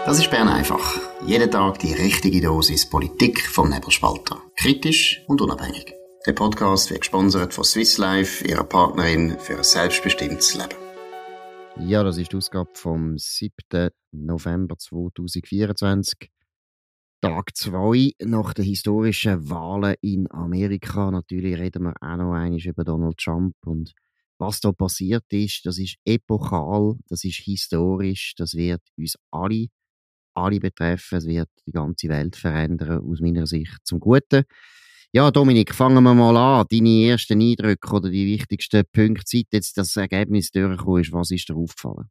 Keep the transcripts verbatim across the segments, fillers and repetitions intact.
Das ist Bern einfach. Jeden Tag die richtige Dosis Politik vom Nebelspalter. Kritisch und unabhängig. Der Podcast wird gesponsert von Swiss Life, ihrer Partnerin für ein selbstbestimmtes Leben. Ja, das ist die Ausgabe vom siebten November zweitausendvierundzwanzig. Tag zwei nach den historischen Wahlen in Amerika. Natürlich reden wir auch noch einmal über Donald Trump und was da passiert ist. Das ist epochal, das ist historisch, das wird uns alle, alle betreffen. Es wird die ganze Welt verändern, aus meiner Sicht zum Guten. Ja, Dominik, fangen wir mal an. Deine ersten Eindrücke oder die wichtigsten Punkte, seit jetzt das Ergebnis durchgekommen ist, was ist dir aufgefallen?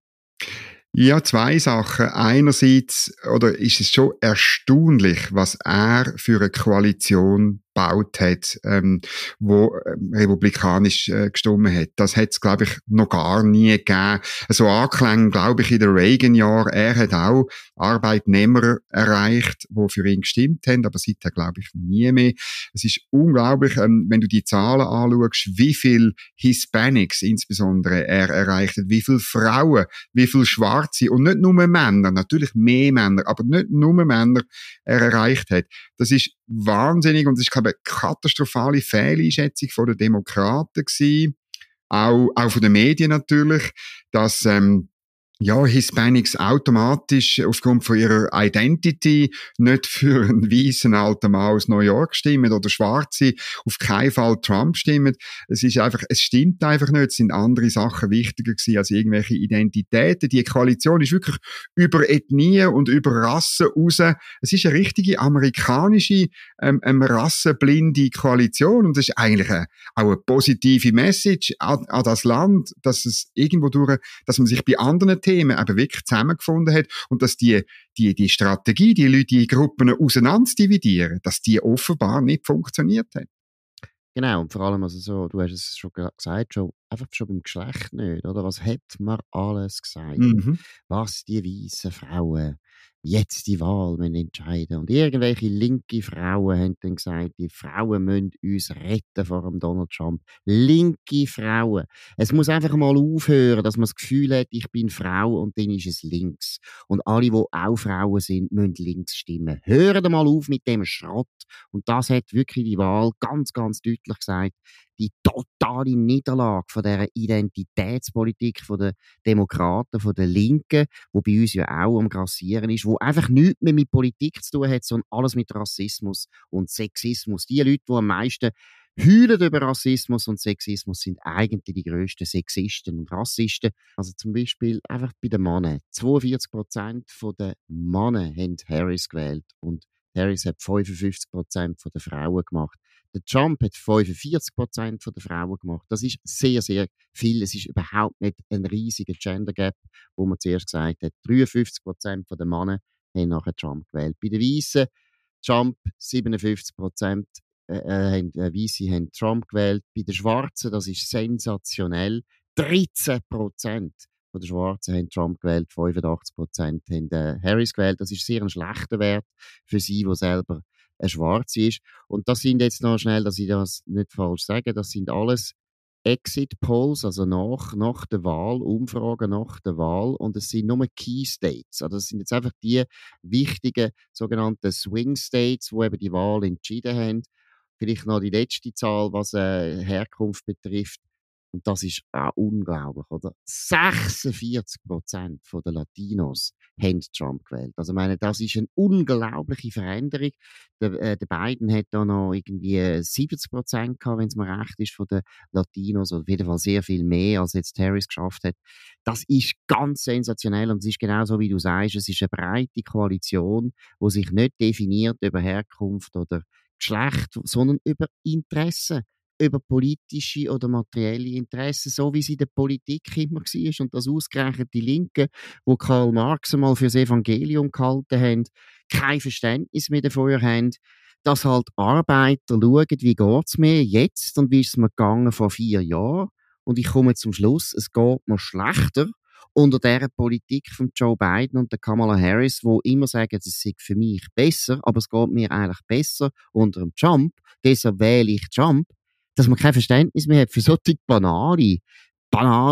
Ja, zwei Sachen. Einerseits, oder ist es schon erstaunlich, was er für eine Koalition gebaut hat, ähm, wo ähm, republikanisch äh, gestimmt hat. Das hat es, glaube ich, noch gar nie gegeben. So Anklänge, glaube ich, in den Reagan-Jahren. Er hat auch Arbeitnehmer erreicht, die für ihn gestimmt haben, aber seither, glaube ich, nie mehr. Es ist unglaublich, ähm, wenn du die Zahlen anschaust, wie viel Hispanics insbesondere er erreicht hat, wie viele Frauen, wie viele Schwarze und nicht nur Männer, natürlich mehr Männer, aber nicht nur Männer er erreicht hat. Das ist wahnsinnig und es ist, glaube ich, eine katastrophale Fehleinschätzung von den Demokraten gewesen. Auch, auch von den Medien natürlich, dass, ähm, ja, Hispanics automatisch aufgrund von ihrer Identity nicht für einen weißen alten Mann aus New York stimmen oder Schwarze auf keinen Fall Trump stimmen. Es ist einfach, es stimmt einfach nicht. Es sind andere Sachen wichtiger gewesen als irgendwelche Identitäten. Die Koalition ist wirklich über Ethnie und über Rassen raus. Es ist eine richtige amerikanische, ähm, eine rassenblinde Koalition und das ist eigentlich eine, auch eine positive Message an, an das Land, dass es irgendwo durch, dass man sich bei anderen Themen eben wirklich zusammengefunden hat und dass die, die, die Strategie, die Leute, die Gruppen auseinander dividieren, dass die offenbar nicht funktioniert hat. Genau, und vor allem, also so, du hast es schon gesagt, schon, einfach schon beim Geschlecht nicht, oder? Was hat man alles gesagt? Mhm. Was die weißen Frauen jetzt die Wahl müssen entscheiden. Und irgendwelche linke Frauen haben dann gesagt, die Frauen müssen uns retten vor dem Donald Trump. Linke Frauen. Es muss einfach mal aufhören, dass man das Gefühl hat, ich bin Frau und dann ist es links. Und alle, die auch Frauen sind, müssen links stimmen. Hören mal auf mit dem Schrott. Und das hat wirklich die Wahl ganz, ganz deutlich gesagt. Die totale Niederlage von dieser Identitätspolitik von den Demokraten, von den Linken, wo bei uns ja auch am Grassieren ist, wo einfach nichts mehr mit Politik zu tun hat, sondern alles mit Rassismus und Sexismus. Die Leute, die am meisten heulen über Rassismus und Sexismus, sind eigentlich die grössten Sexisten und Rassisten. Also zum Beispiel einfach bei den Männern. zweiundvierzig Prozent der Männer haben Harris gewählt und Harris hat fünfundfünfzig Prozent der Frauen gemacht. Der Trump hat fünfundvierzig Prozent der Frauen gemacht. Das ist sehr, sehr viel. Es ist überhaupt nicht ein riesiger Gender Gap, wo man zuerst gesagt hat. dreiundfünfzig Prozent der Männer haben nachher Trump gewählt. Bei den Weißen, Trump siebenundfünfzig Prozent äh, äh, Weiße haben Trump gewählt. Bei den Schwarzen, das ist sensationell, dreizehn Prozent von den Schwarzen haben Trump gewählt, fünfundachtzig Prozent haben äh, Harris gewählt. Das ist sehr ein schlechter Wert für sie, die selber eine Schwarze ist. Und das sind jetzt noch schnell, dass ich das nicht falsch sage, das sind alles Exit Polls, also nach, nach der Wahl, Umfragen nach der Wahl, und es sind nur Key States. Also das sind jetzt einfach die wichtigen sogenannten Swing States, wo eben die Wahl entschieden haben. Vielleicht noch die letzte Zahl, was äh, Herkunft betrifft. Und das ist auch unglaublich, oder? sechsundvierzig Prozent der Latinos haben Trump gewählt. Also, ich meine, das ist eine unglaubliche Veränderung. Der, äh, der Biden hat da noch irgendwie siebzig Prozent gehabt, wenn es mir recht ist, von den Latinos, oder auf jeden Fall sehr viel mehr, als jetzt Harris geschafft hat. Das ist ganz sensationell und es ist genau so, wie du sagst, es ist eine breite Koalition, die sich nicht definiert über Herkunft oder Geschlecht, sondern über Interessen. Über politische oder materielle Interessen, so wie es in der Politik immer war. Und das ausgerechnet die Linken, die Karl Marx einmal für das Evangelium gehalten haben, kein Verständnis mehr dafür haben, dass halt Arbeiter schauen, wie geht es mir jetzt und wie ist es mir gegangen vor vier Jahren. Und ich komme zum Schluss, es geht mir schlechter unter dieser Politik von Joe Biden und der Kamala Harris, wo immer sagen, es sei für mich besser, aber es geht mir eigentlich besser unter dem Trump, deshalb wähle ich Trump. Dass man kein Verständnis mehr hat für solche banale, banale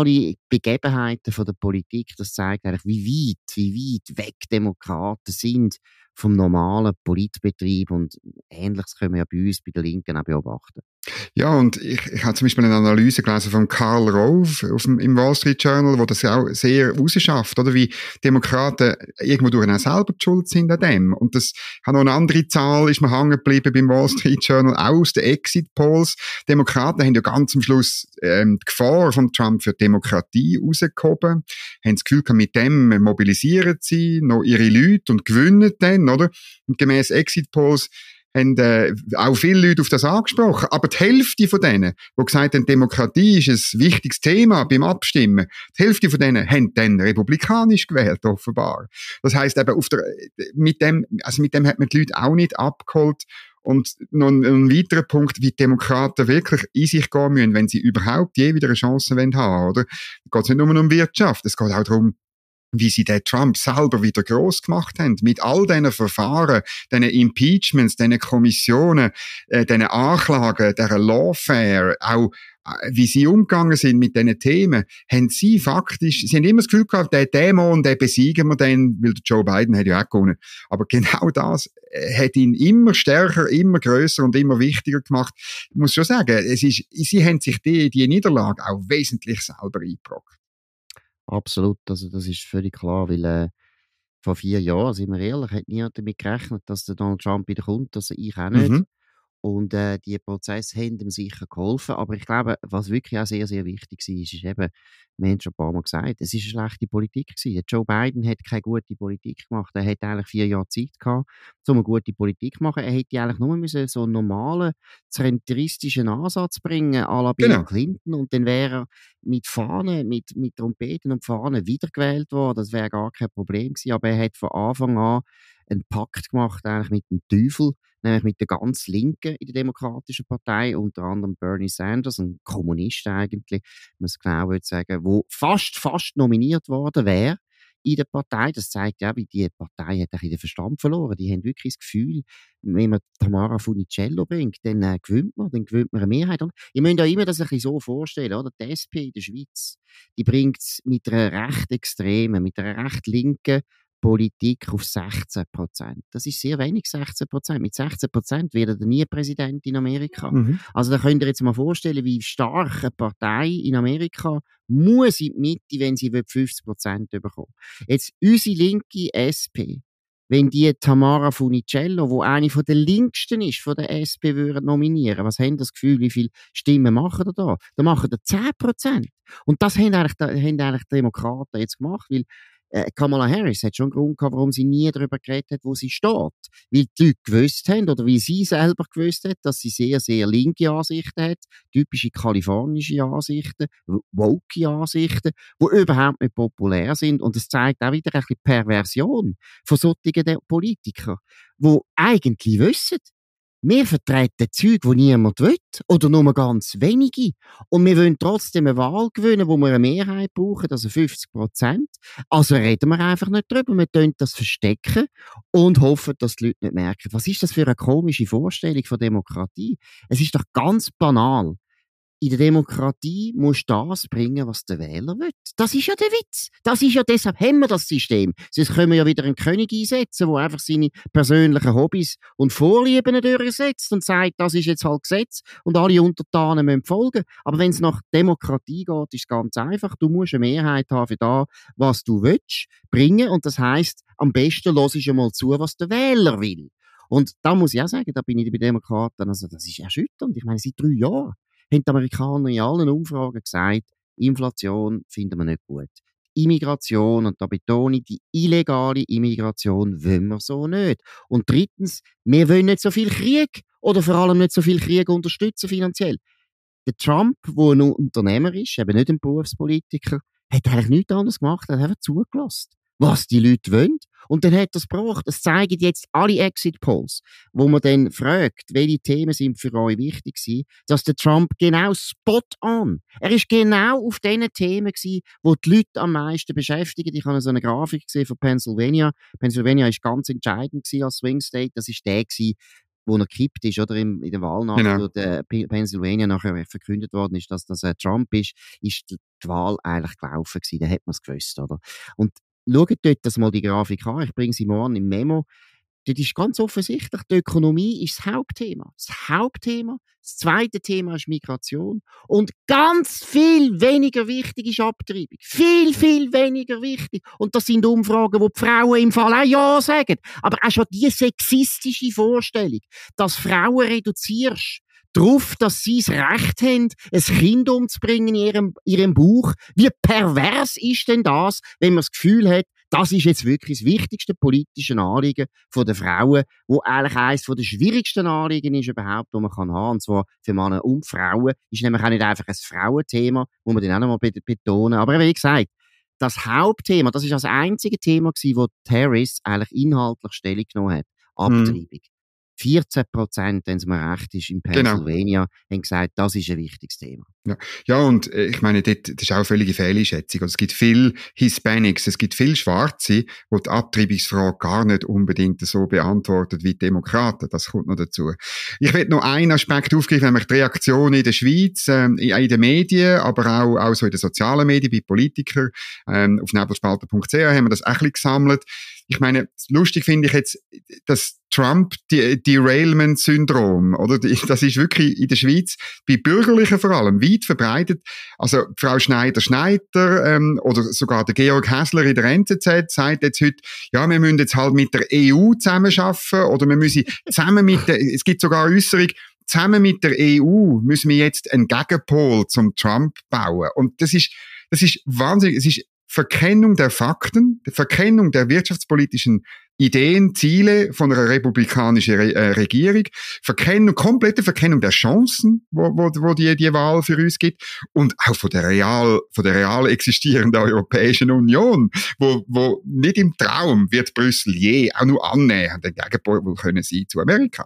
Begebenheiten von der Politik, das zeigt eigentlich, wie weit, wie weit weg Demokraten sind vom normalen Politbetrieb, und Ähnliches können wir ja bei uns, bei der Linken, auch beobachten. Ja, und ich, ich habe zum Beispiel eine Analyse gelesen von Karl Rove auf dem, im Wall Street Journal, wo das auch sehr rausschafft, oder? Wie Demokraten irgendwo durch auch selber die schuld sind an dem. Und das hat noch eine andere Zahl, ist mir hängen geblieben beim Wall Street Journal, auch aus den Exit Polls. Demokraten haben ja ganz am Schluss ähm, die Gefahr von Trump für die Demokratie rausgehoben, haben das Gefühl, mit dem mobilisieren sie noch ihre Leute und gewinnen dann, oder? Und gemäss Exit Polls haben äh, auch viele Leute auf das angesprochen. Aber die Hälfte von denen, die gesagt haben, Demokratie ist ein wichtiges Thema beim Abstimmen, die Hälfte von denen haben dann republikanisch gewählt, offenbar. Das heisst eben, auf der, mit dem, also mit dem hat man die Leute auch nicht abgeholt. Und noch ein, ein weiterer Punkt, wie die Demokraten wirklich in sich gehen müssen, wenn sie überhaupt je wieder eine Chance haben wollen, oder? Es geht nicht nur um Wirtschaft, es geht auch darum, wie sie den Trump selber wieder gross gemacht haben, mit all diesen Verfahren, diesen Impeachments, diesen Kommissionen, äh, diesen Anklagen, dieser Lawfare, auch äh, wie sie umgegangen sind mit diesen Themen, haben sie faktisch, sie haben immer das Gefühl gehabt, den Dämon, den besiegen wir dann, weil der Joe Biden hat ja auch gewonnen. Aber genau das äh, hat ihn immer stärker, immer grösser und immer wichtiger gemacht. Ich muss schon sagen, es ist, sie haben sich die, die Niederlage auch wesentlich selber eingebrockt. Absolut, also das ist völlig klar, weil äh, vor vier Jahren, sind wir ehrlich, hat niemand damit gerechnet, dass der Donald Trump wieder kommt, also ich auch nicht. Mhm. Und äh, die Prozesse haben ihm sicher geholfen. Aber ich glaube, was wirklich auch sehr, sehr wichtig war, ist, ist eben, wir haben schon ein paar Mal gesagt, es war eine schlechte Politik gewesen. Joe Biden hat keine gute Politik gemacht. Er hat eigentlich vier Jahre Zeit gehabt, um eine gute Politik zu machen. Er hätte eigentlich nur müssen so einen normalen, zentristischen Ansatz bringen, à la Bill Genau. Clinton. Und dann wäre er mit Fahnen, mit, mit Trompeten und Fahnen wiedergewählt worden. Das wäre gar kein Problem gewesen. Aber er hat von Anfang an einen Pakt gemacht eigentlich mit dem Teufel, nämlich mit der ganz Linken in der Demokratischen Partei, unter anderem Bernie Sanders, ein Kommunist eigentlich, wenn man es genau will sagen, wo fast, fast nominiert worden wäre in der Partei. Das zeigt ja, wie die Partei hat ein bisschen den Verstand verloren. Die haben wirklich das Gefühl, wenn man Tamara Funicello bringt, dann äh, gewinnt man, dann gewinnt man eine Mehrheit. Und ihr müsst euch immer das ein bisschen so vorstellen, oder? Die S P in der Schweiz, die bringt es mit einer recht extremen, mit einer recht linken Politik auf sechzehn Prozent. Das ist sehr wenig, sechzehn Prozent. Mit sechzehn Prozent wird er nie Präsident in Amerika. Mhm. Also da könnt ihr jetzt mal vorstellen, wie stark eine Partei in Amerika muss in die Mitte, wenn sie fünfzig Prozent bekommen. Jetzt unsere linke S P, wenn die Tamara Funicello, die eine von der linksten ist, von der S P, würden nominieren, was haben das Gefühl, wie viele Stimmen machen da da? Da machen da zehn Prozent. Und das haben eigentlich, haben eigentlich die Demokraten jetzt gemacht, weil Äh, Kamala Harris hat schon einen Grund gehabt, warum sie nie darüber geredet hat, wo sie steht. Weil die Leute gewusst haben, oder weil sie selber gewusst hat, dass sie sehr, sehr linke Ansichten hat, typische kalifornische Ansichten, woke Ansichten, die überhaupt nicht populär sind. Und es zeigt auch wieder ein bisschen Perversion von solchen Politikern, die eigentlich wissen, wir vertreten Zeug, die niemand will, oder nur ganz wenige. Und wir wollen trotzdem eine Wahl gewinnen, wo wir eine Mehrheit brauchen, also fünfzig Prozent. Also reden wir einfach nicht drüber. Wir tun das verstecken und hoffen, dass die Leute nicht merken. Was ist das für eine komische Vorstellung von Demokratie? Es ist doch ganz banal. In der Demokratie musst du das bringen, was der Wähler will. Das ist ja der Witz. Das ist ja, deshalb haben wir das System. Sonst können wir ja wieder einen König einsetzen, der einfach seine persönlichen Hobbys und Vorlieben durchsetzt und sagt, das ist jetzt halt Gesetz und alle Untertanen müssen folgen. Aber wenn es nach Demokratie geht, ist es ganz einfach. Du musst eine Mehrheit haben für das, was du willst, bringen. Und das heisst, am besten hörst du mal zu, was der Wähler will. Und da muss ich auch sagen, da bin ich bei Demokraten, also das ist erschütternd. Ich meine, seit drei Jahren haben die Amerikaner in allen Umfragen gesagt, Inflation finden wir nicht gut. Immigration, und da betone ich, die illegale Immigration wollen wir so nicht. Und drittens, wir wollen nicht so viel Krieg oder vor allem nicht so viel Krieg unterstützen finanziell. Der Trump, der ein Unternehmer ist, eben nicht ein Berufspolitiker, hat eigentlich nichts anderes gemacht, er hat einfach zugelassen, was die Leute wollen. Und dann hat er es gebracht. Es zeigen jetzt alle Exit-Polls, wo man dann fragt, welche Themen sind für euch wichtig gewesen, dass der Trump genau spot on. Er ist genau auf den Themen gewesen, wo die Leute am meisten beschäftigen. Ich habe so eine Grafik gesehen von Pennsylvania. Pennsylvania ist ganz entscheidend gewesen als Swing State. Das ist der gewesen, wo er gekippt ist, oder in, in der Wahlnacht, genau. wo der Pennsylvania nachher verkündet worden ist, dass das äh, Trump ist, ist die, die Wahl eigentlich gelaufen gewesen. Da hat man es gewusst, oder? Und schaut dort das mal die Grafik an, ich bringe sie morgen im Memo. Das ist ganz offensichtlich, die Ökonomie ist das Hauptthema. Das Hauptthema. Das zweite Thema ist Migration. Und ganz viel weniger wichtig ist Abtreibung. Viel, viel weniger wichtig. Und das sind Umfragen, wo die Frauen im Fall auch Ja sagen. Aber auch schon die sexistische Vorstellung, dass Frauen reduzierst darauf, dass sie das Recht haben, ein Kind umzubringen in ihrem, ihrem Bauch. Wie pervers ist denn das, wenn man das Gefühl hat, das ist jetzt wirklich das wichtigste politische Anliegen von den Frauen, wo eigentlich eines der schwierigsten Anliegen ist überhaupt, die man kann haben, und zwar für Männer und Frauen, ist nämlich auch nicht einfach ein Frauenthema, muss man dann auch noch mal betonen. Aber wie gesagt, das Hauptthema, das ist das einzige Thema gewesen, wo Harris eigentlich inhaltlich Stellung genommen hat. Abtreibung. Hm. vierzehn Prozent, wenn es mir recht ist, in Pennsylvania, genau. haben gesagt, das ist ein wichtiges Thema. Ja, ja und äh, ich meine, dort, das ist auch eine völlige Fehleinschätzung. Also, es gibt viele Hispanics, es gibt viele Schwarze, die die Abtreibungsfrage gar nicht unbedingt so beantworten wie die Demokraten. Das kommt noch dazu. Ich will noch einen Aspekt aufgreifen, nämlich die Reaktion in der Schweiz, ähm, in, in den Medien, aber auch, auch so in den sozialen Medien, bei Politikern. Ähm, auf nebelspalter punkt c h haben wir das auch ein bisschen gesammelt. Ich meine, lustig finde ich jetzt, das Trump-Derailment-Syndrom, oder? Das ist wirklich in der Schweiz, bei Bürgerlichen vor allem, weit verbreitet. Also, Frau Schneider-Schneider, ähm, oder sogar der Georg Häsler in der N Z Z sagt jetzt heute, ja, wir müssen jetzt halt mit der E U zusammenarbeiten, oder wir müssen zusammen mit der, es gibt sogar eine Äusserung, zusammen mit der E U müssen wir jetzt einen Gegenpol zum Trump bauen. Und das ist, das ist wahnsinnig, es ist Verkennung der Fakten, die Verkennung der wirtschaftspolitischen Ideen, Ziele von einer republikanischen Re- äh, Regierung, Verkennung, komplette Verkennung der Chancen, wo, wo, wo die, die Wahl für uns gibt, und auch von der real, von der real existierenden Europäischen Union, wo, wo nicht im Traum wird Brüssel je auch nur annähernd den Gegenpol können sein zu Amerika.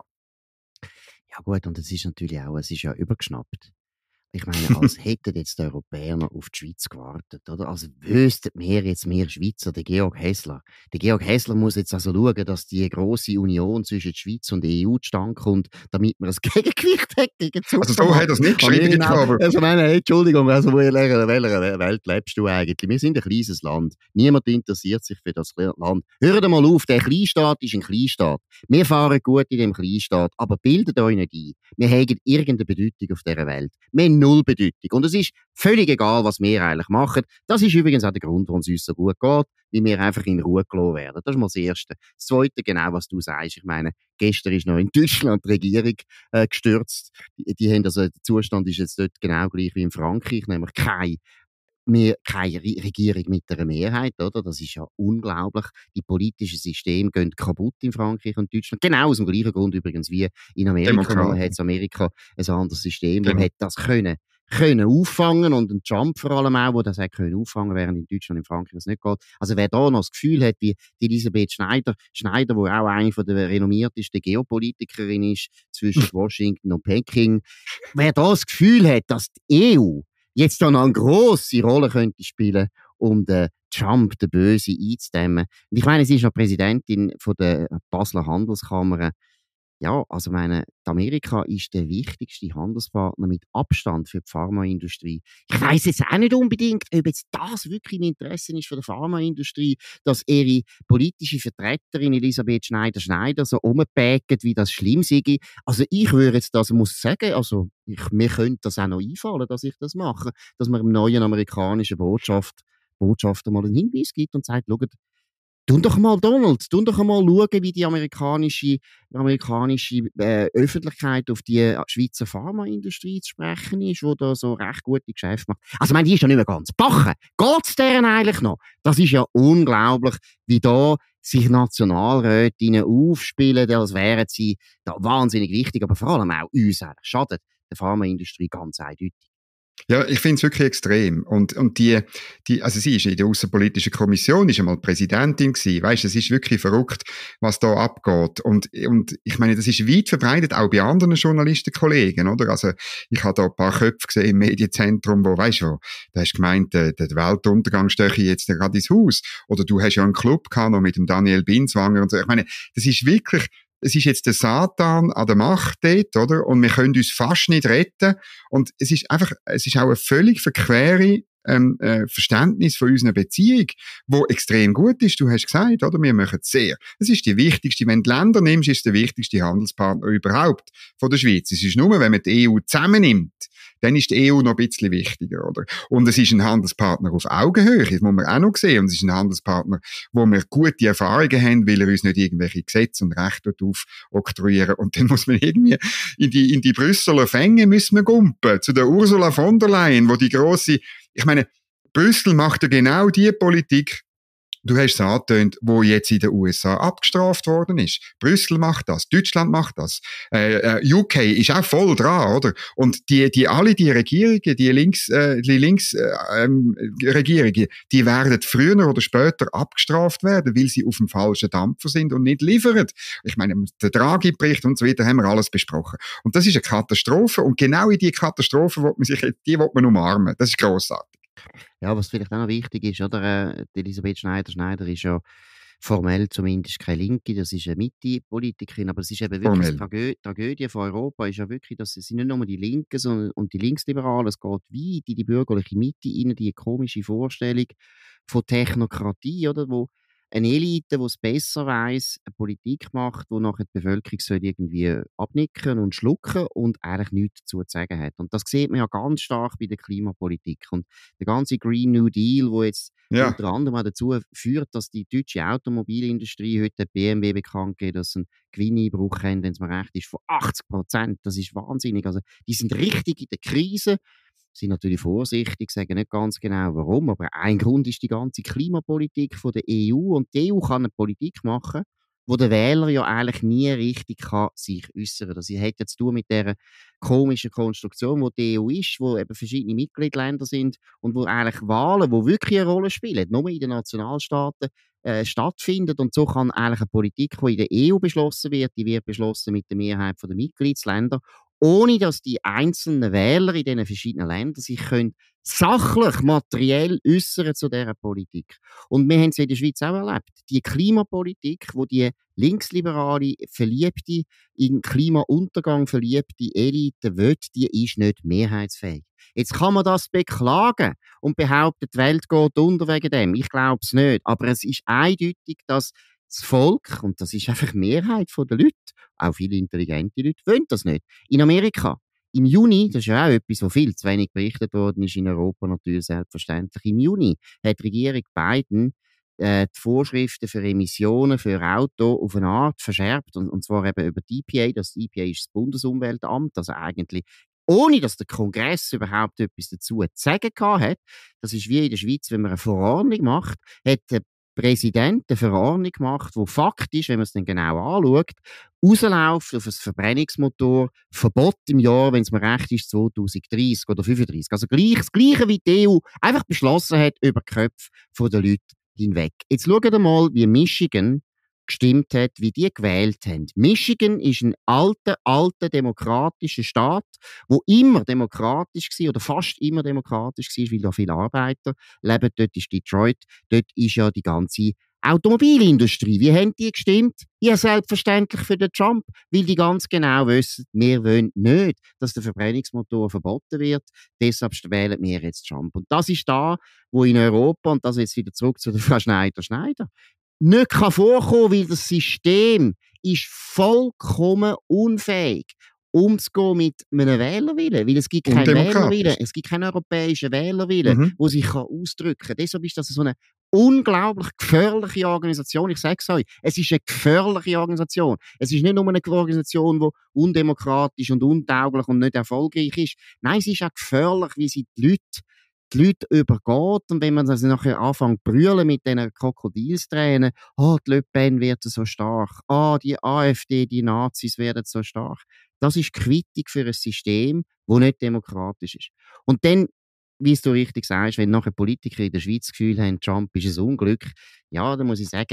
Ja gut, und es ist natürlich auch, es ist ja übergeschnappt. Ich meine, als hätten jetzt die Europäer noch auf die Schweiz gewartet, oder? Also wüssten wir jetzt, wir Schweizer, der Georg Häsler. Der Georg Häsler muss jetzt also schauen, dass die grosse Union zwischen der Schweiz und der E U zustande kommt, damit man ein Gegengewicht hat gegen Zucker. Also so hat er es nicht geschrieben, genau, aber... Also meine, hey, Entschuldigung, also wo in welcher Welt lebst du eigentlich? Wir sind ein kleines Land. Niemand interessiert sich für das Land. Hört mal auf, der Kleinstaat ist ein Kleinstaat. Wir fahren gut in dem Kleinstaat, aber bildet euch nicht ein. Wir haben irgendeine Bedeutung auf dieser Welt. Wir haben null Bedeutung. Und es ist völlig egal, was wir eigentlich machen. Das ist übrigens auch der Grund, warum es uns so gut geht, weil wir einfach in Ruhe gelassen werden. Das ist mal das Erste. Das Zweite, genau, was du sagst. Ich meine, gestern ist noch in Deutschland die Regierung äh, gestürzt. Die, die haben also, der Zustand ist jetzt dort genau gleich wie in Frankreich, nämlich keine Wir, keine Regierung mit einer Mehrheit, oder? Das ist ja unglaublich. Die politischen Systeme gehen kaputt in Frankreich und Deutschland. Genau aus dem gleichen Grund übrigens wie in Amerika. Man hat in Amerika ein anderes System, das hätte das können, können auffangen, und ein Trump vor allem auch, der das hat können auffangen, während in Deutschland und in Frankreich das nicht geht. Also wer da noch das Gefühl hat, wie die Elisabeth Schneider, Schneider, die auch eine von der renommiertesten Geopolitikerin ist zwischen Washington und Peking, wer da das Gefühl hat, dass die E U jetzt dann eine grosse Rolle könnte spielen, um den Trump, den Böse, einzudämmen. Und ich meine, sie ist noch Präsidentin von der Basler Handelskammer. Ja, also meine, Amerika ist der wichtigste Handelspartner mit Abstand für die Pharmaindustrie. Ich weiss jetzt auch nicht unbedingt, ob jetzt das wirklich im Interesse ist von der Pharmaindustrie, dass ihre politische Vertreterin Elisabeth Schneider-Schneider so umpägt, wie das schlimm sei. Also ich würde jetzt das, muss sagen, also ich, mir könnte das auch noch einfallen, dass ich das mache, dass man im neuen amerikanischen Botschaft, Botschafter mal einen Hinweis gibt und sagt, schaut, tun doch mal, Donald, tun doch mal schauen, wie die amerikanische, amerikanische äh, Öffentlichkeit auf die Schweizer Pharmaindustrie zu sprechen ist, die da so recht gute Geschäfte macht. Also, ich meine, die ist ja nicht mehr ganz backen. Geht's deren eigentlich noch? Das ist ja unglaublich, wie da sich Nationalrätinnen aufspielen, als wären sie da wahnsinnig wichtig, aber vor allem auch uns eigentlich schadet der Pharmaindustrie ganz eindeutig. Ja, ich finde es wirklich extrem. Und, und die, die, also sie ist in der Außenpolitischen Kommission, ist einmal Präsidentin gewesen. Weisst, es ist wirklich verrückt, was da abgeht. Und, und ich meine, das ist weit verbreitet, auch bei anderen Journalistenkollegen, oder? Also, ich habe da ein paar Köpfe gesehen im Medienzentrum, wo, weisst du, da hast du gemeint, der, der Weltuntergang steche jetzt gerade ins Haus. Oder du hast ja einen Club gehabt, noch mit dem Daniel Binswanger und so. Ich meine, das ist wirklich, es ist jetzt der Satan an der Macht dort, oder? Und wir können uns fast nicht retten. Und es ist einfach, es ist auch eine völlig verquere ähm, äh, Verständnis von unserer Beziehung, wo extrem gut ist. Du hast gesagt, oder? Wir machen es sehr. Es ist die wichtigste, wenn du Länder nimmst, ist es der wichtigste Handelspartner überhaupt von der Schweiz. Es ist nur, wenn man die E U zusammennimmt, dann ist die E U noch ein bisschen wichtiger, oder? Und es ist ein Handelspartner auf Augenhöhe, das muss man auch noch sehen. Und es ist ein Handelspartner, wo wir gute Erfahrungen haben, weil er uns nicht irgendwelche Gesetze und Rechte aufoktroyieren. Und dann muss man irgendwie in die, in die Brüsseler Fänge müssen wir gumpen, zu der Ursula von der Leyen, wo die grosse, ich meine, Brüssel macht ja genau die Politik, du hast es angetönt, wo jetzt in den U S A abgestraft worden ist. Brüssel macht das, Deutschland macht das, äh, äh, U K ist auch voll dran, oder? Und die, die, alle die Regierungen, die Links, äh, die Links, äh, ähm, Regierungen, die werden früher oder später abgestraft werden, weil sie auf dem falschen Dampfer sind und nicht liefern. Ich meine, der Draghi-Bericht und so weiter haben wir alles besprochen. Und das ist eine Katastrophe. Und genau in die Katastrophe will man sich, die will man umarmen. Das ist grossartig. Ja, was vielleicht auch noch wichtig ist, oder? Äh, die Elisabeth Schneider-Schneider ist ja formell zumindest keine Linke, das ist eine Mitte-Politikerin, aber es ist eben wirklich die Tragö- Tragödie von Europa, ist ja wirklich, dass es sind nicht nur die Linken sondern, und die Linksliberalen, es geht weit in die bürgerliche Mitte rein, die komische Vorstellung von Technokratie, oder? Wo eine Elite, die es besser weiss, eine Politik macht, wo nachher die Bevölkerung soll irgendwie abnicken und schlucken und eigentlich nichts dazu zu sagen hat. Und das sieht man ja ganz stark bei der Klimapolitik. Und der ganze Green New Deal, wo jetzt ja. unter anderem auch dazu führt, dass die deutsche Automobilindustrie heute B M W bekannt gibt, dass sie einen Gewinneinbruch haben, wenn es mir recht ist, von achtzig Prozent. Das ist wahnsinnig. Also, die sind richtig in der Krise. Sind natürlich vorsichtig, sagen nicht ganz genau warum, aber ein Grund ist die ganze Klimapolitik von der E U und die E U kann eine Politik machen, wo der Wähler ja eigentlich nie richtig kann sich äußern kann. Also, sie hat jetzt zu tun mit dieser komischen Konstruktion, wo die E U ist, wo eben verschiedene Mitgliedsländer sind und wo eigentlich Wahlen, wo wirklich eine Rolle spielen, nur in den Nationalstaaten äh, stattfindet und so kann eigentlich eine Politik, die in der E U beschlossen wird, die wird beschlossen mit der Mehrheit der Mitgliedsländer, ohne dass die einzelnen Wähler in diesen verschiedenen Ländern sich können sachlich, materiell äußern zu dieser Politik. Und wir haben es in der Schweiz auch erlebt. Die Klimapolitik, wo die linksliberale, verliebte, in Klimauntergang verliebte Elite will, die ist nicht mehrheitsfähig. Jetzt kann man das beklagen und behaupten, die Welt geht unter wegen dem. Ich glaube es nicht. Aber es ist eindeutig, dass das Volk, und das ist einfach die Mehrheit der Leute, auch viele intelligente Leute, wollen das nicht. In Amerika, im Juni, das ist ja auch etwas, was viel zu wenig berichtet worden ist, in Europa natürlich selbstverständlich, im Juni hat die Regierung Biden äh, die Vorschriften für Emissionen für Autos auf eine Art verschärft, und, und zwar eben über die E P A, das E P A ist das Bundesumweltamt, also eigentlich ohne dass der Kongress überhaupt etwas dazu zu sagen hat. Das ist wie in der Schweiz, wenn man eine Verordnung macht, hat der Präsident eine Verordnung gemacht, die faktisch, wenn man es dann genau anschaut, rausläuft auf ein Verbrennungsmotor, Verbot im Jahr, wenn es mir recht ist, zwanzig dreißig oder fünfunddreißig. Also gleich, das Gleiche wie die E U einfach beschlossen hat über die Köpfe der Leute hinweg. Jetzt schaut ihr mal, wie Michigan gestimmt hat, wie die gewählt haben. Michigan ist ein alter, alter demokratischer Staat, wo immer demokratisch war oder fast immer demokratisch war, weil da viele Arbeiter leben. Dort ist Detroit, dort ist ja die ganze Automobilindustrie. Wie haben die gestimmt? Ja, selbstverständlich für den Trump, weil die ganz genau wissen, wir wollen nicht, dass der Verbrennungsmotor verboten wird, deshalb wählen wir jetzt Trump. Und das ist da, wo in Europa, und das jetzt wieder zurück zu der Frau Schneider-Schneider, nicht kann vorkommen, weil das System ist vollkommen unfähig, umzugehen mit einem Wählerwillen. Weil es gibt keinen Wählerwillen, es gibt keinen europäischen Wählerwillen, mhm. der sich ausdrücken kann. Deshalb ist das so eine unglaublich gefährliche Organisation. Ich sage es euch, es ist eine gefährliche Organisation. Es ist nicht nur eine Organisation, die undemokratisch und untauglich und nicht erfolgreich ist. Nein, es ist auch gefährlich, wie sie die Leute die Leute übergeht, und wenn man also nachher anfängt zu brüllen mit diesen Krokodilstränen, oh, die Le Pen wird so stark, oh, die AfD, die Nazis werden so stark. Das ist Quittung für ein System, das nicht demokratisch ist. Und dann, wie du richtig sagst, wenn nachher Politiker in der Schweiz das Gefühl haben, Trump ist ein Unglück, ja, dann muss ich sagen, hey,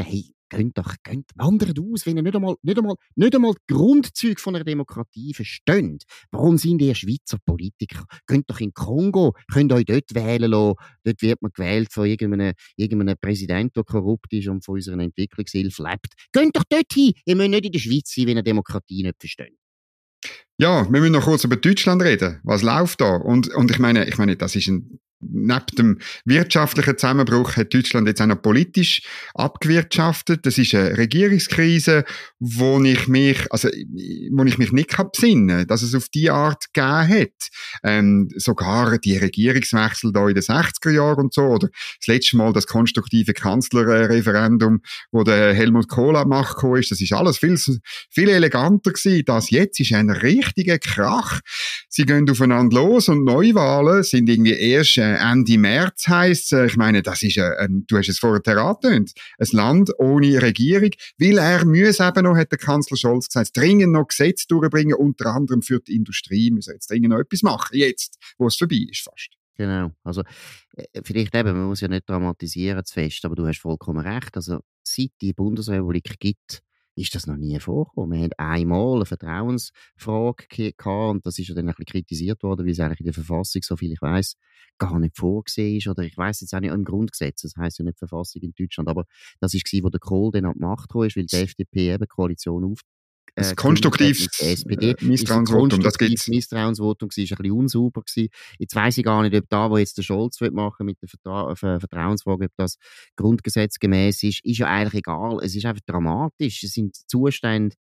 Geht doch, geht, wandert aus, wenn ihr nicht einmal, nicht einmal, nicht einmal die Grundzüge von einer Demokratie versteht. Warum sind ihr Schweizer Politiker? Geht doch in Kongo, könnt euch dort wählen lassen. Dort wird man gewählt von irgendeinem, irgendeinem Präsident, der korrupt ist und von unserer Entwicklungshilfe lebt. Geht doch dort hin. Ihr müsst nicht in der Schweiz sein, wenn ihr Demokratie nicht versteht. Ja, wir müssen noch kurz über Deutschland reden. Was läuft da? Und, und ich meine, ich meine, das ist ein, neben dem wirtschaftlichen Zusammenbruch hat Deutschland jetzt auch noch politisch abgewirtschaftet. Das ist eine Regierungskrise, wo ich mich, also, wo ich mich nicht kann besinnen, dass es auf die Art gegeben hat. Ähm, sogar die Regierungswechsel da in den sechziger Jahren und so, oder das letzte Mal das konstruktive Kanzlerreferendum, wo der Helmut Kohl an die Macht gekommen ist, das ist alles viel, viel eleganter gewesen. Das jetzt ist ein richtiger Krach. Sie gehen aufeinander los und Neuwahlen sind irgendwie erst Ende März heisst. Ich meine, das ist ein, du hast es vorher angetönt, ein Land ohne Regierung, weil er muss eben noch, hat der Kanzler Scholz gesagt, dringend noch Gesetze durchbringen, unter anderem für die Industrie, müssen jetzt dringend noch etwas machen, jetzt, wo es vorbei ist fast. Genau, also äh, vielleicht eben, man muss ja nicht dramatisieren zu fest, aber du hast vollkommen recht, also seit die Bundesrepublik gibt, ist das noch nie vorgekommen. Wir haben einmal eine Vertrauensfrage gehabt und das ist ja dann ein bisschen kritisiert worden, weil es eigentlich in der Verfassung, so viel ich weiss, gar nicht vorgesehen ist. Oder ich weiss jetzt auch nicht im Grundgesetz, das heisst ja nicht Verfassung in Deutschland, aber das war, wo der Kohl dann an die Macht kam, weil die F D P eben Koalition auf Ein konstruktives S P D. äh, Misstrauensvotum, das gibt's. gibt's. Misstrauensvotum war ein bisschen unsauber gewesen. Jetzt weiss ich gar nicht, ob da, wo jetzt der Scholz machen mit der Vertra Ver Vertrauensfrage, ob das grundgesetzgemäß ist, ist ja eigentlich egal. Es ist einfach dramatisch. Es sind Zustände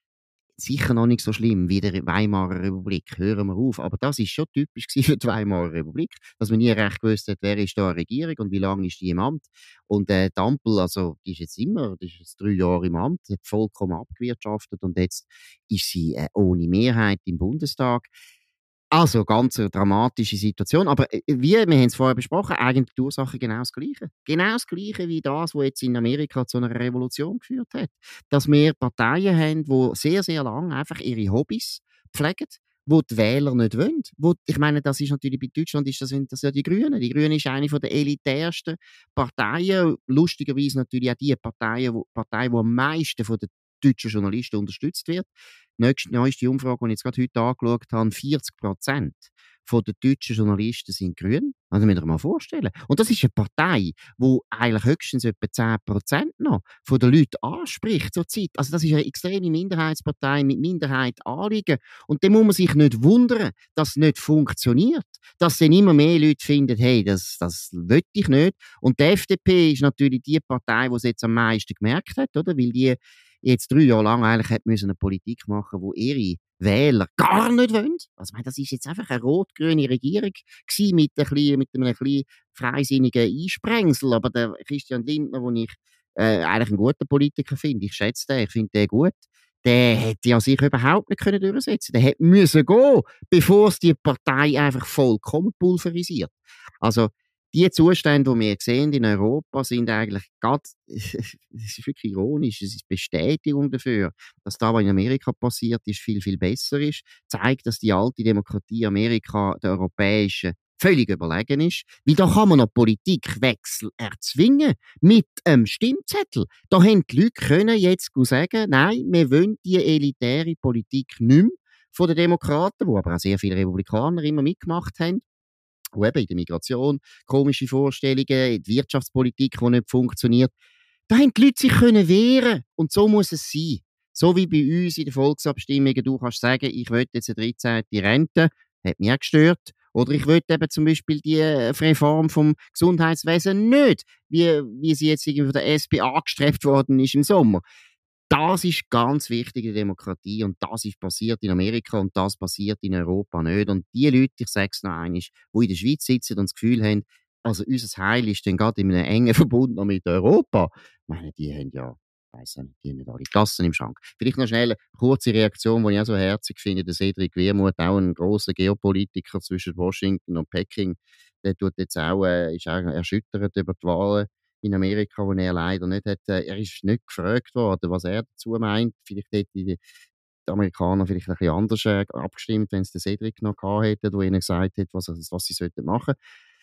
sicher noch nicht so schlimm wie der Weimarer Republik. Hören wir auf. Aber das ist schon typisch für die Weimarer Republik, dass man nie recht gewusst hat, wer ist da eine Regierung und wie lange ist die im Amt. Und äh, die Ampel, also die ist jetzt immer, die ist jetzt drei Jahre im Amt, hat vollkommen abgewirtschaftet und jetzt ist sie äh, ohne Mehrheit im Bundestag. Also, ganz eine dramatische Situation. Aber äh, wie, wir haben es vorher besprochen, eigentlich die Ursache genau das Gleiche. Genau das Gleiche wie das, was jetzt in Amerika zu einer Revolution geführt hat. Dass wir Parteien haben, die sehr, sehr lange einfach ihre Hobbys pflegen, wo die Wähler nicht wollen. Wo, ich meine, das ist natürlich bei Deutschland ist das, sind das ja die Grünen. Die Grünen ist eine der elitärsten Parteien. Lustigerweise natürlich auch die Partei, wo, Partei, die am meisten von den deutschen Journalisten unterstützt wird. Die neueste Umfrage, die ich jetzt gerade heute angeschaut habe, vierzig Prozent von den deutschen Journalisten sind grün. Also müsst ihr mal vorstellen. Und das ist eine Partei, die eigentlich höchstens etwa zehn Prozent noch von den Leuten anspricht zurzeit. Also das ist eine extreme Minderheitspartei mit Minderheitsanliegen. Und da muss man sich nicht wundern, dass es nicht funktioniert. Dass dann immer mehr Leute finden, hey, das, das will ich nicht. Und die F D P ist natürlich die Partei, die es jetzt am meisten gemerkt hat, oder? Weil die jetzt drei Jahre lang eigentlich hat müssen eine Politik machen, wo ihre Wähler gar nicht wollen. Also, ich meine, das ist jetzt einfach eine rot-grüne Regierung gewesen mit, ein bisschen, mit einem kleinen freisinnigen Einsprengsel. Aber der Christian Lindner, den ich äh, eigentlich einen guten Politiker finde, ich schätze den, ich finde den gut, der hätte ja sich überhaupt nicht können durchsetzen können. Der hätte müssen gehen, bevor es die Partei einfach vollkommen pulverisiert. Also, die Zustände, die wir sehen in Europa, sind eigentlich gerade, es ist wirklich ironisch, es ist Bestätigung dafür, dass das, was in Amerika passiert ist, viel, viel besser ist. Zeigt, dass die alte Demokratie Amerika der europäischen völlig überlegen ist. Weil da kann man noch Politikwechsel erzwingen mit einem Stimmzettel. Da haben die Leute können jetzt sagen, nein, wir wollen die elitäre Politik nicht mehr von den Demokraten, wo aber auch sehr viele Republikaner immer mitgemacht haben. Und eben in der Migration, komische Vorstellungen, in der Wirtschaftspolitik, die nicht funktioniert. Da haben die Leute sich können wehren. Und so muss es sein. So wie bei uns in den Volksabstimmungen, du kannst sagen, ich will jetzt eine dreizehnte Rente, hat mich auch gestört. Oder ich will eben zum Beispiel die Reform vom Gesundheitswesen nicht, wie, wie sie jetzt irgendwie von der S P angestrebt worden ist im Sommer. Das ist ganz wichtig in der Demokratie und das ist passiert in Amerika und das passiert in Europa nicht. Und die Leute, ich sage es noch einmal, die in der Schweiz sitzen und das Gefühl haben, also unser Heil ist dann gerade in einem engen Verbund noch mit Europa. Ich meine, die haben ja, ich weiss nicht, die haben nicht alle Tassen im Schrank. Vielleicht noch schnell eine kurze Reaktion, die ich auch so herzig finde. Der Cedric Wermuth, auch ein grosser Geopolitiker zwischen Washington und Peking, der tut jetzt auch, äh, ist auch erschüttert über die Wahlen in Amerika, wo er leider nicht hat, äh, er ist nicht gefragt worden, was er dazu meint. Vielleicht hätte die, die Amerikaner vielleicht ein bisschen anders äh, abgestimmt, wenn es der Cedric noch gehabt hätte, wo ihnen gesagt hat, was, was sie sollten machen.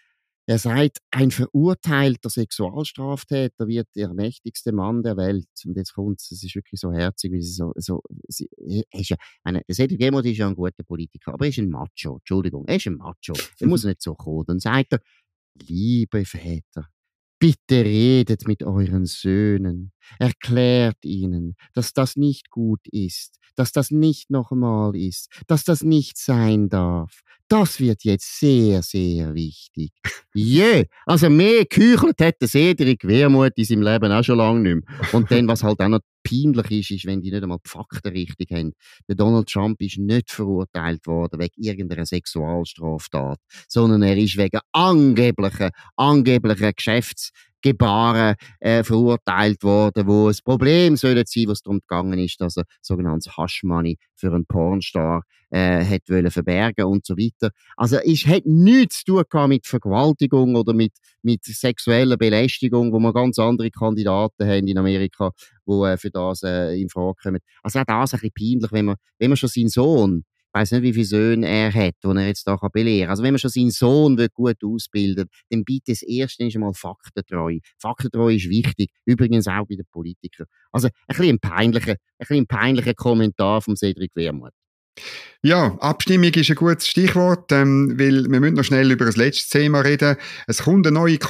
Er sagt, ein verurteilter Sexualstraftäter wird der mächtigste Mann der Welt. Und jetzt kommt's, es ist wirklich so herzig, wie sie so, so, sie, er ist ja, eine, der Cedric Wermuth ist ja ein guter Politiker, aber er ist ein Macho, Entschuldigung, er ist ein Macho. Er muss nicht so kommen. Dann sagt er, liebe Väter, bitte redet mit euren Söhnen, erklärt ihnen, dass das nicht gut ist, dass das nicht normal ist, dass das nicht sein darf. Das wird jetzt sehr, sehr wichtig. Je, yeah. Also mehr geküchelt hat der Cedric Wermuth in seinem Leben auch schon lange nicht mehr. Und dann, was halt auch noch peinlich ist, ist, wenn die nicht einmal die Fakten richtig haben. Der Donald Trump ist nicht verurteilt worden wegen irgendeiner Sexualstraftat, sondern er ist wegen angeblichen, angeblichen Geschäftsgebaren äh, verurteilt worden, wo es Problem sollte sein, was darum gegangen ist, dass er sogenanntes Hush-Money für einen Pornstar äh, hat wollen verbergen und so weiter. Also es hat nichts zu tun mit Vergewaltigung oder mit, mit sexueller Belästigung, wo man ganz andere Kandidaten haben in Amerika, die äh, für das äh, in Frage kommen. Also auch das ein bisschen peinlich, wenn man, wenn man schon seinen Sohn, ich weiss nicht, wie viele Söhne er hat, die er jetzt da belehren kann. Also wenn man schon seinen Sohn gut ausbildet, dann bitte das Erste ist einmal faktentreu. Faktentreu ist wichtig, übrigens auch bei den Politikern. Also ein bisschen ein peinlicher, ein bisschen ein peinlicher Kommentar von Cedric Wermuth. Ja, Abstimmung ist ein gutes Stichwort, ähm, weil wir müssen noch schnell über das letzte Thema reden. Es kommt eine neue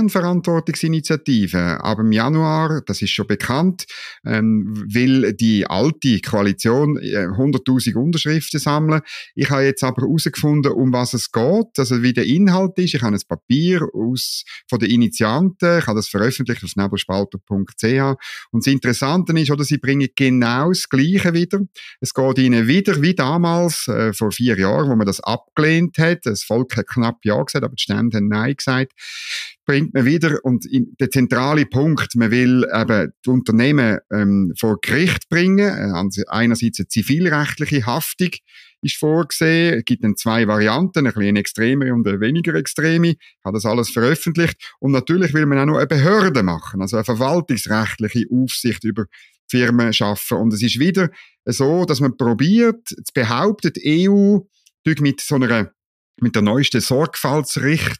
Konzernverantwortungsinitiative ab im Januar, das ist schon bekannt, ähm, will die alte Koalition äh, hunderttausend Unterschriften sammeln. Ich habe jetzt aber herausgefunden, um was es geht, also wie der Inhalt ist. Ich habe ein Papier aus, von den Initianten, ich habe das veröffentlicht auf nebelspalter punkt c h und das Interessante ist, oder, sie bringen genau das Gleiche wieder. Es geht ihnen wieder wie damals, äh, vor vier Jahren, wo man das abgelehnt hat. Das Volk hat knapp Ja gesagt, aber die Stände haben Nein gesagt. Bringt man wieder, und in, der zentrale Punkt, man will eben die Unternehmen ähm, vor Gericht bringen. Also einerseits eine zivilrechtliche Haftung ist vorgesehen. Es gibt dann zwei Varianten, eine kleine extreme und eine weniger extreme. Ich habe das alles veröffentlicht. Und natürlich will man auch noch eine Behörde machen, also eine verwaltungsrechtliche Aufsicht über Firmen schaffen. Und es ist wieder so, dass man probiert, zu behaupten, die E U mit so einer, mit der neuesten Sorgfaltsricht,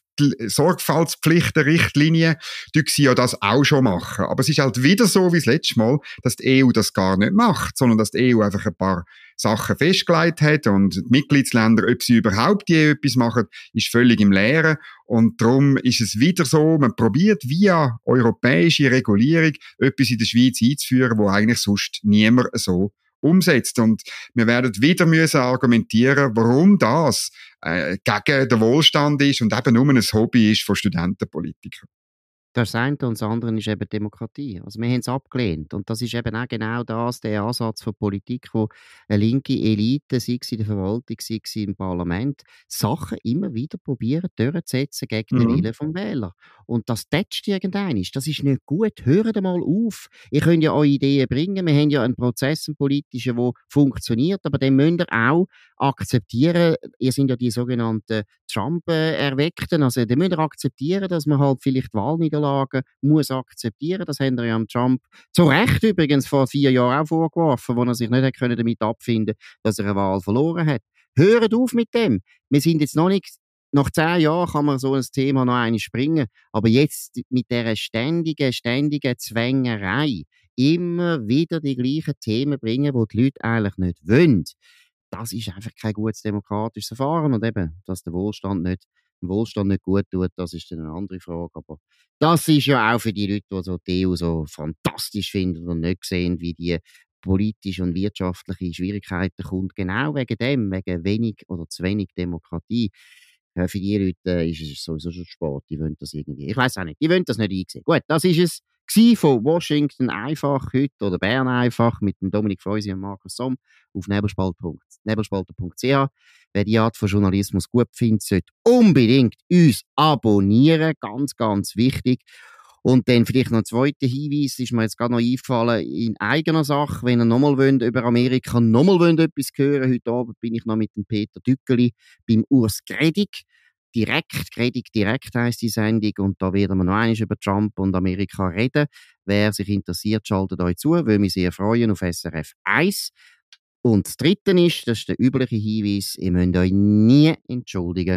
Sorgfaltspflichtenrichtlinie, tut sie ja das auch schon machen. Aber es ist halt wieder so wie das letzte Mal, dass die E U das gar nicht macht, sondern dass die E U einfach ein paar Sachen festgelegt hat und die Mitgliedsländer, ob sie überhaupt je etwas machen, ist völlig im Leeren. Und darum ist es wieder so, man probiert via europäische Regulierung etwas in der Schweiz einzuführen, wo eigentlich sonst niemand so umsetzt. Und wir werden wieder müssen argumentieren, warum das äh, gegen den Wohlstand ist und eben nur ein Hobby ist von Studentenpolitikern. Das eine und das andere ist eben Demokratie. Also wir haben es abgelehnt. Und das ist eben auch genau das, der Ansatz von Politik, wo eine linke Elite, sei es in der Verwaltung, sei es im Parlament, Sachen immer wieder probieren durchzusetzen gegen den Mhm. Willen vom Wähler. Und das tätscht irgendein ist. Das ist nicht gut. Hört mal auf. Ihr könnt ja eure Ideen bringen. Wir haben ja einen Prozess, einen politischen, der funktioniert, aber den müsst ihr auch akzeptieren. Ihr seid ja die sogenannten Trump-Erweckten. Also den müsst ihr akzeptieren, dass man halt vielleicht Wahlniederlagen muss akzeptieren. Das haben wir ja am Trump zu Recht übrigens vor vier Jahren auch vorgeworfen, wo er sich nicht hat können damit abfinden, dass er eine Wahl verloren hat. Hört auf mit dem. Wir sind jetzt noch nicht, nach zehn Jahren kann man so ein Thema noch einmal springen, aber jetzt mit dieser ständigen, ständigen Zwängerei immer wieder die gleichen Themen bringen, die die Leute eigentlich nicht wollen. Das ist einfach kein gutes demokratisches Verfahren. Und eben, dass der Wohlstand nicht dem Wohlstand nicht gut tut, das ist dann eine andere Frage. Aber das ist ja auch für die Leute, die so die E U so fantastisch finden und nicht sehen, wie die politische und wirtschaftliche Schwierigkeiten kommt, genau wegen dem, wegen wenig oder zu wenig Demokratie. Ja, für die Leute äh, ist es sowieso schon spät. Die wollen das irgendwie. Ich weiß auch nicht. Die wollen das nicht einsehen. Gut, das ist es gewesen von Washington einfach heute oder Bern einfach mit dem Dominik Feusi und Markus Somm auf nebelspalter punkt c h. Wer die Art von Journalismus gut findet, sollte unbedingt uns abonnieren. Ganz, ganz wichtig. Und dann vielleicht noch ein zweiter Hinweis, ist mir jetzt gerade noch eingefallen, in eigener Sache, wenn ihr nochmal wollt, über Amerika nochmal wollt, etwas hören. Heute Abend bin ich noch mit dem Peter Dückeli beim Urs Gredig. Direkt, Gredig direkt heisst die Sendung, und da werden wir noch einmal über Trump und Amerika reden. Wer sich interessiert, schaltet euch zu, würde mich sehr freuen auf S R F eins. Und das Dritte ist, das ist der übliche Hinweis, ihr müsst euch nie entschuldigen,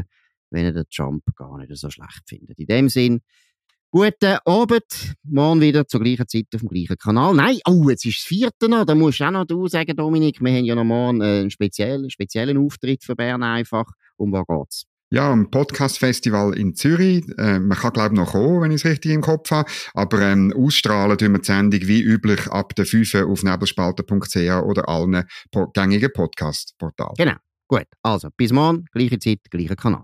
wenn ihr den Trump gar nicht so schlecht findet. In dem Sinn, guten Abend, morgen wieder zur gleichen Zeit auf dem gleichen Kanal. Nein, oh, jetzt ist das vierte noch, da musst du auch noch du sagen, Dominik, wir haben ja noch morgen einen speziellen, speziellen Auftritt für Bern einfach. Um was geht's? Ja, ein Podcast-Festival in Zürich. Äh, man kann, glaube ich, noch kommen, wenn ich es richtig im Kopf habe. Aber ähm, ausstrahlen tun wir die Sendung wie üblich ab der fünf auf nebelspalter punkt c h oder allen po- gängigen Podcast-Portalen. Genau, gut. Also, bis morgen, gleiche Zeit, gleicher Kanal.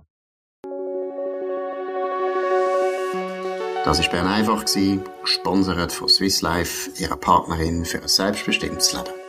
Das war Bern einfach, gesponsert von Swiss Life, ihrer Partnerin für ein selbstbestimmtes Leben.